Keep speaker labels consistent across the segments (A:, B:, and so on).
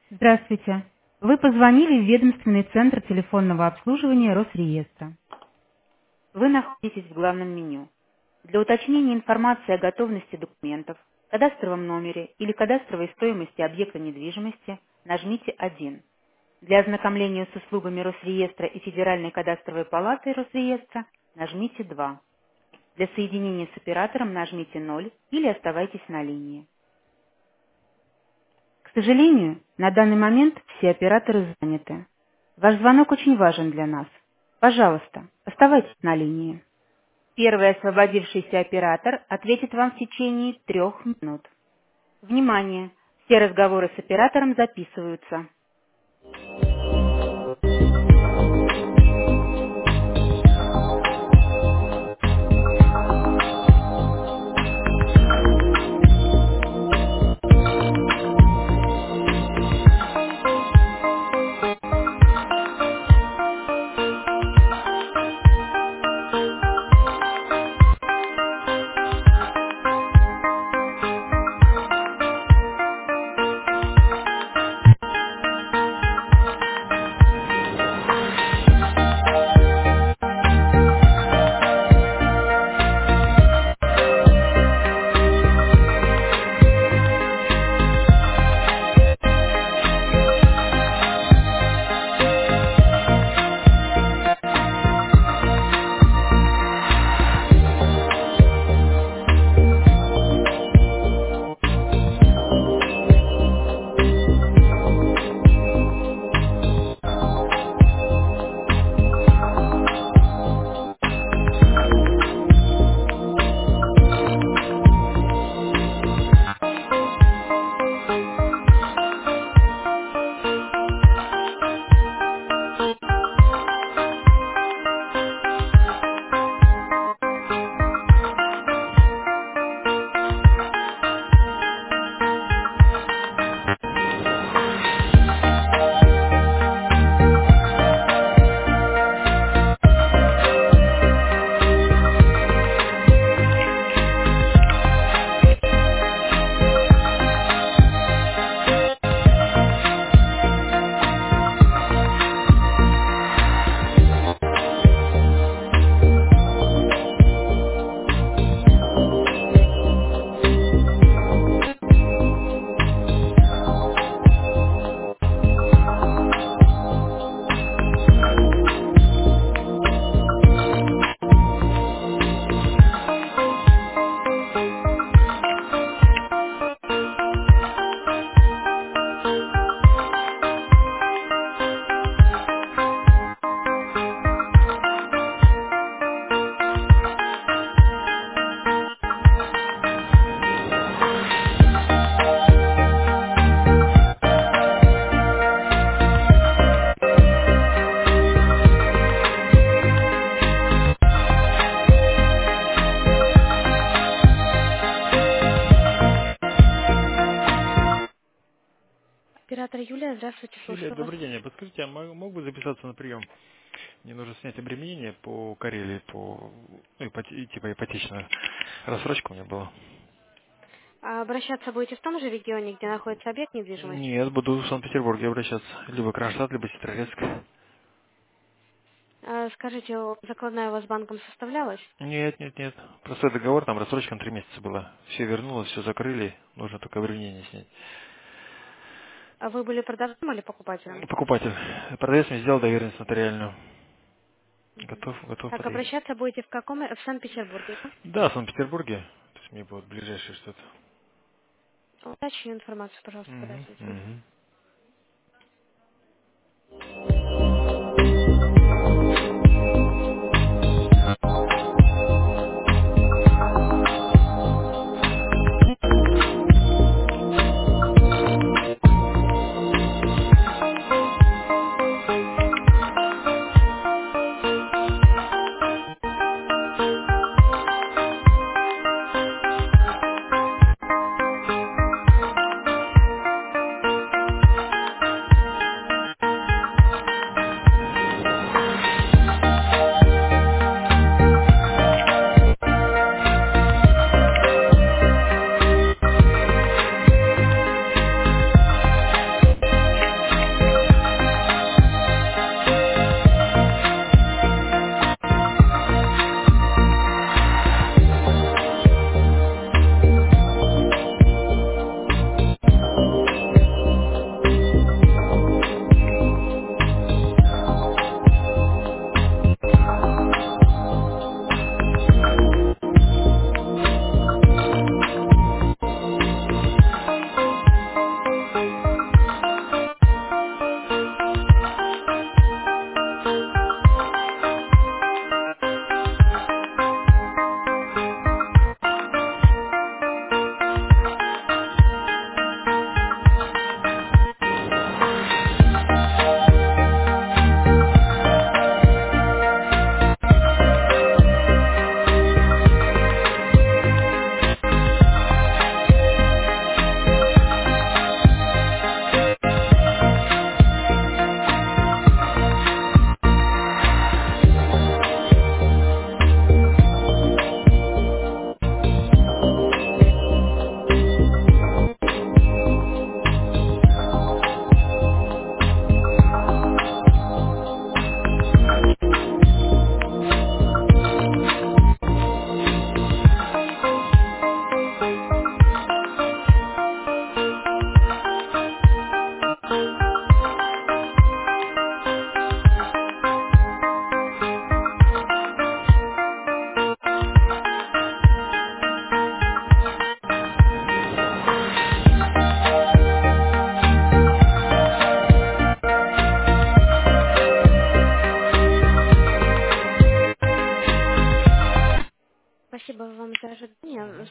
A: Здравствуйте. Вы позвонили в ведомственный центр телефонного обслуживания Росреестра. Вы находитесь в главном меню. Для уточнения информации о готовности документов, кадастровом номере или кадастровой стоимости объекта недвижимости нажмите 1. Для ознакомления с услугами Росреестра и Федеральной кадастровой палаты Росреестра нажмите 2. Для соединения с оператором нажмите 0 или оставайтесь на линии. К сожалению, на данный момент все операторы заняты. Ваш звонок очень важен для нас. Пожалуйста, оставайтесь на линии. Первый освободившийся оператор ответит вам в течение 3 минут. Внимание! Все разговоры с оператором записываются. Оператор Юлия, здравствуйте,
B: Юлия,
A: слушаю вас.
B: добрый день. А подскажите, мог бы записаться на прием? Мне нужно снять обременение по Карелии, типа ипотечная рассрочка у меня была.
A: А обращаться будете в том же регионе, где находится объект недвижимости?
B: Нет, буду в Санкт-Петербурге обращаться. Либо Кронштадт, либо Сестрорецк.
A: Скажите, закладная у вас банком составлялась?
B: Нет. Простой договор, там рассрочка на 3 месяца была. Все вернулось, все закрыли, нужно только обременение снять.
A: А вы были продавцом или покупателем?
B: Покупатель. Продавец мне сделал доверенность нотариальную. Готов
A: Так,
B: подъехать.
A: обращаться будете в каком? В Санкт-Петербурге.
B: Да, в Санкт-Петербурге. То есть мне будет ближайшее что-то.
A: Уточню информацию, пожалуйста,
B: Угу,
A: подождите.
B: угу.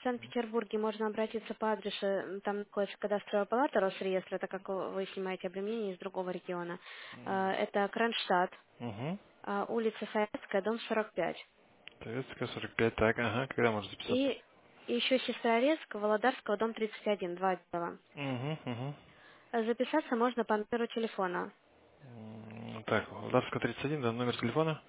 C: Санкт-Петербурге можно обратиться по адресу, там находится кадастровая палата Росреестра, так как вы снимаете обременение из другого региона. Это Кронштадт,
B: Угу.
C: улица Советская, дом 45.
B: Советская 45, так, ага, когда можно записаться?
C: И еще Сестрорецк, Володарского, дом 31, два отдела.
B: Угу, угу.
C: Записаться можно по номеру телефона.
B: Так, Лавска 31, да, номер телефона?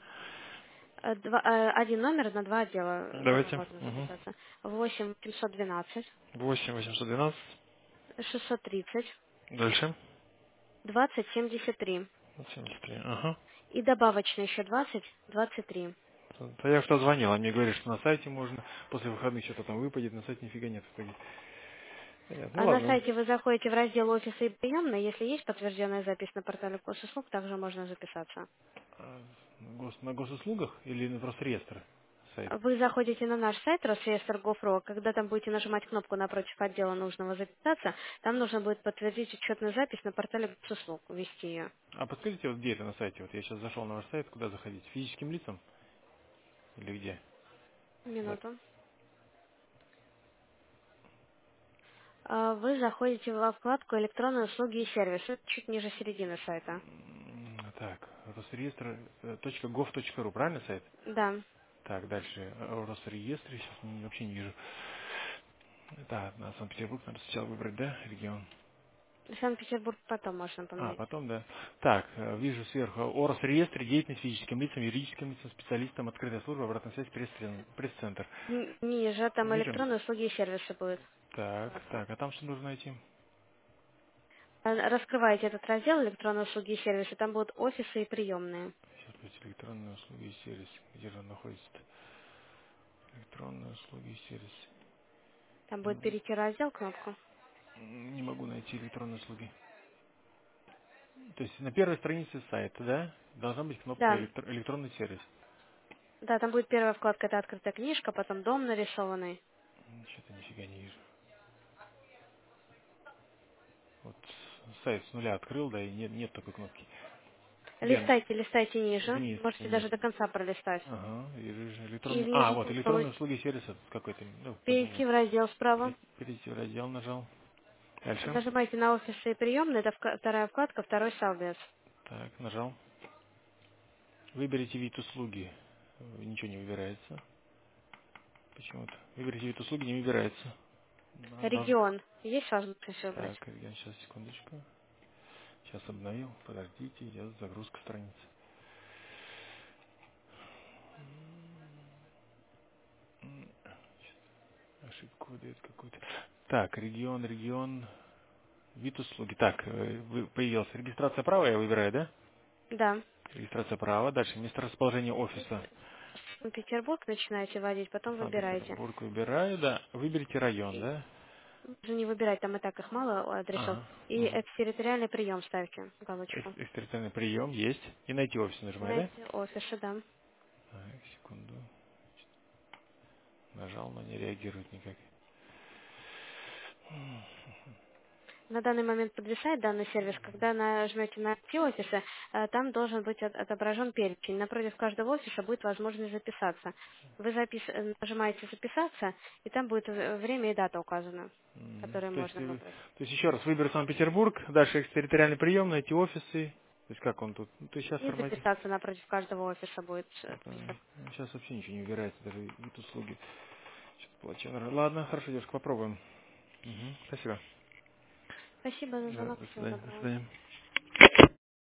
C: Один номер на два отдела дома
B: Давайте.
C: можно
B: Угу.
C: записаться. 8 712
B: 8 812.
C: 630
B: Дальше.
C: 20 73.
B: 73, ага.
C: И добавочно еще 20 23.
B: Да я что звонил, а мне говорят, что на сайте можно, после выходных что-то там выпадет, на сайте нифига нет выпадет. Понятно. Ну
C: А на
B: ладно.
C: сайте вы заходите в раздел офиса и приемной. Если есть подтвержденная запись на портале госуслуг, также можно записаться.
B: На госуслугах или на просто реестр сайт?
C: Вы заходите на наш сайт Росреестр.gov.ru, когда там будете нажимать кнопку напротив отдела нужного записаться, там нужно будет подтвердить учетную запись на портале госуслуг, ввести ее.
B: А подскажите, вот где это на сайте? Вот я сейчас зашел на ваш сайт, куда заходить? Физическим лицам или где? Так.
C: Минуту. Вы заходите во вкладку «Электронные услуги и сервисы», чуть ниже середины сайта.
B: Так, Росреестр.gov.ru, правильно сайт?
C: Да.
B: Так, дальше. Росреестр, сейчас вообще не вижу. Да, на Санкт-Петербург надо сначала выбрать, да, регион?
C: Санкт-Петербург потом можно
B: А,
C: поменять.
B: потом, да. Так, вижу сверху. О Росреестре, деятельность физическим лицам, юридическим лицам, специалистам, открытая служба, обратная связь, пресс-центр.
C: Ниже, там
B: Ниже?
C: электронные услуги и сервисы будет.
B: Так,
C: Вкладка.
B: так, а там что нужно найти?
C: Раскрываете этот раздел «Электронные услуги и сервисы», там будут офисы и приемные.
B: Сейчас будет электронные услуги и сервис. Где же он находится-то? Электронные услуги и сервис.
C: Там будет «Перейти раздел» кнопку.
B: Не могу найти электронные услуги. То есть на первой странице сайта, да, должна быть кнопка
C: Да,
B: электронный сервис.
C: да, там будет первая вкладка, это открытая книжка, потом дом нарисованный.
B: Что-то нифига не вижу. Вот сайт с нуля открыл, да, и нет такой кнопки. Где?
C: Листайте ниже,
B: Вниз,
C: можете
B: вниз.
C: даже до конца пролистать.
B: Ага, вижу же
C: И
B: электронный... А,
C: внизу
B: вот электронные услуги и сервис этот какой-то, ну,
C: перейти в раздел справа.
B: перейти в раздел нажал. Дальше.
C: Нажимаете на офисы и приемные, это вторая вкладка, второй совбез.
B: Так, нажал. Выберите вид услуги. Ничего не выбирается. Почему-то. Выберите вид услуги, не выбирается.
C: Регион. Есть возможность выбрать?
B: Так, я сейчас, секундочку. Сейчас обновил. Подождите, идет загрузка страницы. Ошибку выдает какую-то. Так, регион. Вид услуги. Так, появился. Регистрация права я выбираю, да?
C: Да.
B: Регистрация права. Дальше место расположения офиса.
C: Санкт-Петербург начинаете вводить, потом выбираете.
B: Санкт-Петербург выбираю, да. Выберите район,
C: И
B: да?
C: Можно не выбирать, там и так их мало адресов.
B: Ага.
C: И
B: Угу.
C: экстерриториальный прием ставьте, галочку.
B: Экстерриториальный прием есть. И найти офис нажимаю, да?
C: Найти офисы, да.
B: Так, секунду. Нажал, но не реагирует никак.
C: На данный момент подвисает данный сервис. Когда нажмете на «Найти офисы», там должен быть отображен перечень. Напротив каждого офиса будет возможность записаться. Вы нажимаете «Записаться», и там будет время и дата указана, которые
B: То есть,
C: можно выбрать.
B: еще раз, выберу Санкт-Петербург, дальше экстерриториальный прием, найти офисы. То есть как он тут? Ну, то есть сейчас
C: И
B: формате.
C: записаться напротив каждого офиса будет список.
B: Сейчас вообще ничего не выбирается, даже вид услуги. Сейчас плачу. Ладно, хорошо, девушка, попробуем. Спасибо.
C: Спасибо за
B: Да,
C: звонок.
B: до
C: Всего
B: свидания. До
C: доброго.
B: свидания.